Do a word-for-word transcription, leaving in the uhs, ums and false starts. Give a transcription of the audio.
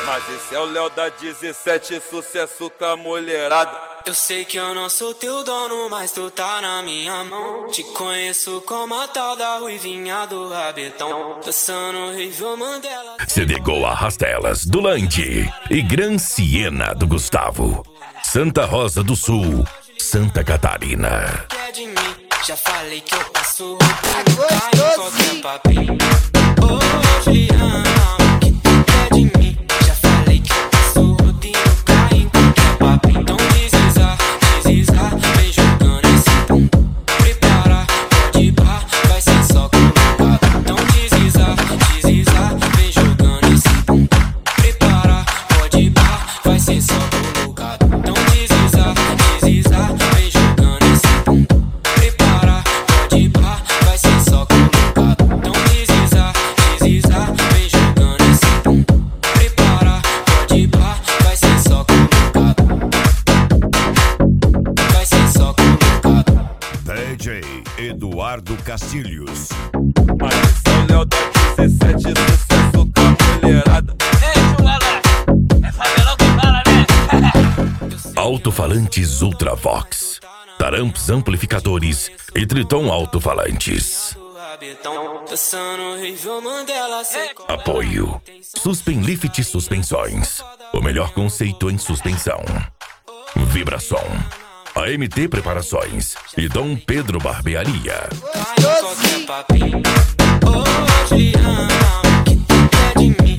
Mas esse é o Léo da dezessete, sucesso com a mulherada. Eu sei que eu não sou teu dono, mas tu tá na minha mão. Te conheço como a tal da ruivinha do rabetão. Dançando horrível Mandela. C D Go Arrastelas do Landi e Gran Siena do Gustavo. Santa Rosa do Sul, Santa Catarina. Quer de mim? Já falei que eu passo roubando carro, qualquer papinho. Ô, Juliana, o que tu quer de mim? Já falei que eu passo rodinho, carro em qualquer papinho. Então deslizar, deslizar, vem jogando esse pum. Prepara, pode pá, vai ser só colocado. Então deslizar, deslizar, vem jogando esse pum. Prepara, pode pá, vai ser só colocado. Então deslizar, deslizar, vem jogando esse pum. Prepara, pode pá, vai ser só colocado. Então deslizar, deslizar, vem jogando esse pum. Prepara, pode pá, vai ser só colocado. Vai ser só colocado. D J Eduardo Castilhos. Mas esse é o Léo da dezessete, sucesso com a mulherada. Ei, Chulala, é favelão que fala, né? Alto-falantes Ultravox, Taramps amplificadores e Triton alto-falantes. Apoio Suspenlift Suspensões, o melhor conceito em suspensão. Vibração, A M T Preparações e Dom Pedro Barbearia. Qualquer papinho. Ô, Juliana, o que tu quer de mim?